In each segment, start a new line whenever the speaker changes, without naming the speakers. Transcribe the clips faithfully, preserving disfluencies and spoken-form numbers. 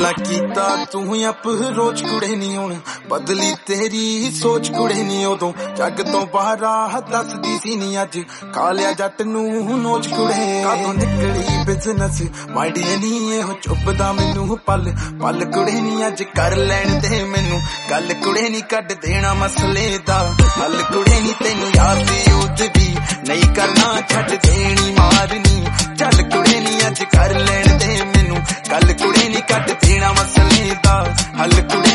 ना कीता तू अप्रोच कुड़े नी हुण बदली तेरी सोच कुड़े नी उदों जग तो बाहर दसदी सी नी अज खा लिया जट नू नोच कुड़े कदों निकली बिजनेस माइडिया नी एहो चुभदा मैनू पल पल कुड़े नी अज कर लैण दे मैनू गल कुड़े नी कट देना मसले दा हल कुड़े नी तैनू याद यूद भी नहीं करना छड्ड देनी मारनी चल कुड़े नी अज कर लैण दे मैनू गल कुड़े नी कट देना मसले दा हल कुड़े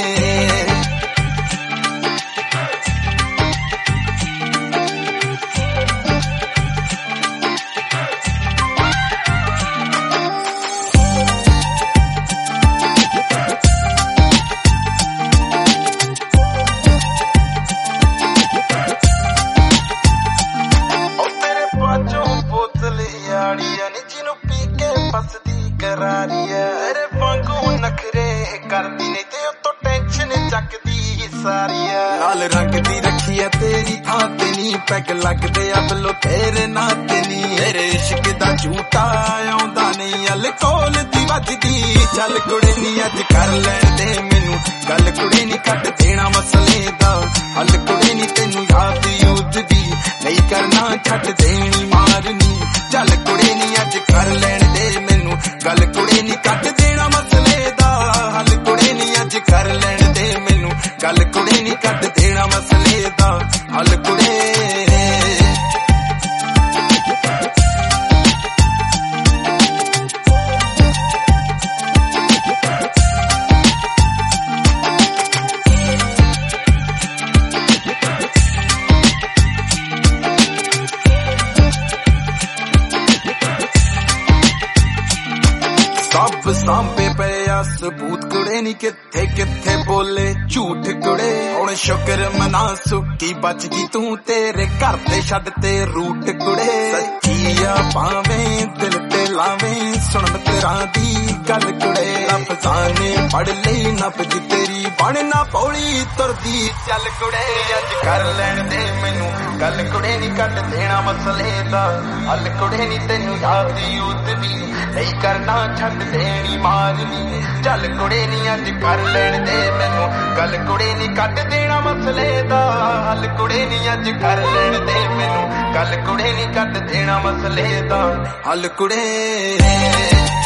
जिन्नू पी के फसदी करारी है तेरे वांगू नखरे करदी नहीं ते तो टेंशन चकदी सारी है लाल रंग दी रखी है तेरी थां ते नी पैग लगदे अब लो तेरे नाते नी तेरे इश्क दा झूठा आउंदा नहीं अल्कोहल दी वजदी चल कुड़े नी अज कर लैण दे मैनू गल कुड़े नी कट देना मसले दा हल कुड़े नी तैनू याद यूद दी नहीं करना छड्ड देनी मारनी चल कुड़े नी अज कर लैण दे मैनू गल कुड़े नी कट देना मसले दा हल कुड़े नी अज कर लैण दे मैनू गल कुड़े नी कट देना मसले दा हल कुड़े सब सांभे पे सबूत कुड़े नी किथे किथे बोले झूठ कुड़े हुण शुक्र मना सुखी बच गई तू तेरे घर ते छड्ड ते रूट कुड़े सच्चिया भावें दिल ते लावें सुन तेरा दी गल कुड़े लफ्जां ने पढ़ लई नब्ज तेरी बनना पौड़ी तुरदी चल कुड़े अज कर लैण दे मैनू गल कुड़े नी कट देना मसले दा हल कुड़े नी तैनू याद यूद भी नहीं करना छड्ड देनी मारनी चल कुड़े नी अज कर लैण दे मैनू गल कुड़े नी कट देना मसले दा हल कुड़े नी अज कर लैण दे मैनू गल कुड़े नी कट देना मसले दा हल कुड़े